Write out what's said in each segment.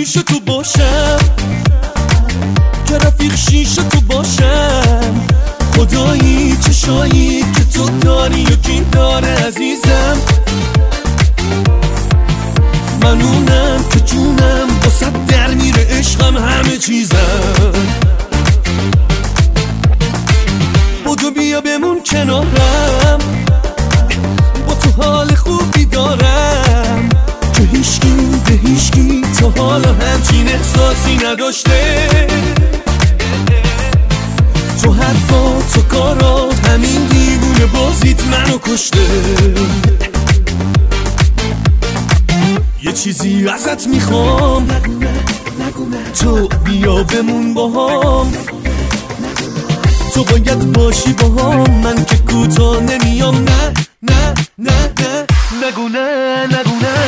پیش تو باشم، که رفیق شیش تو باشم. خدایی چشایی که تو داری یکی داره عزیزم. من اونم که جونم واسه در میره، عشقم همه چیزم. بودو بیا بمون کنارم، با تو حال خوبی دارم که هیچکی به هیچکی تا حالا همچین احساسی نداشته. تو حرفا تو کارات همین دیوونه بازیت منو کشته. یه چیزی ازت میخوام، تو بیا بمون باهام. تو باید باشی باهام، من که کوتاه نمیام. نه نه نه نه نگو نه نگو نه.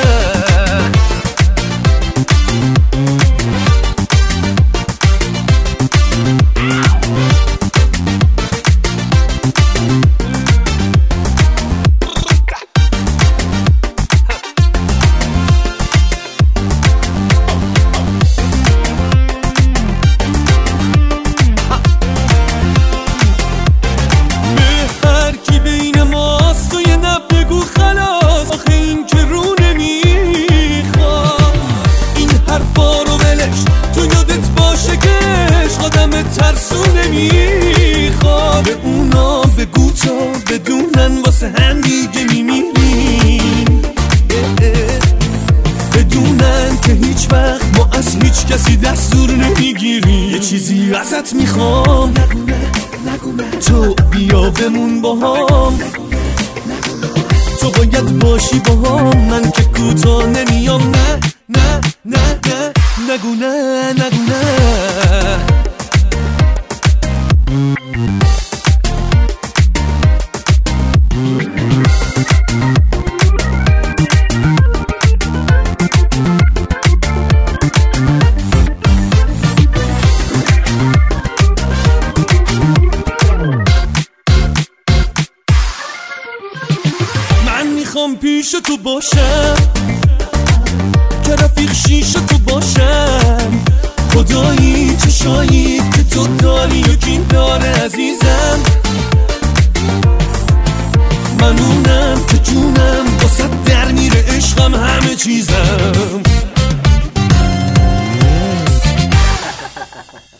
ترسونه میخوام به اونا بگو تا بدونن واسه هم دیگه میمیریم. بدونن که هیچ وقت ما از هیچ کسی دستور نمیگیریم. یه چیزی ازت میخوام، تو بیا بمون باهام. تو باید باشی باهام، من که کوتاه نمیام. نه نه نه نه نگو نه نگو نه. من میخوام پیش تو باشم، که رفیق شیش تو باشم. خدایی چشایی که تو داری یکی داره عزیزم. من اونم که جونم واسه در میره، عشقم همه چیزم.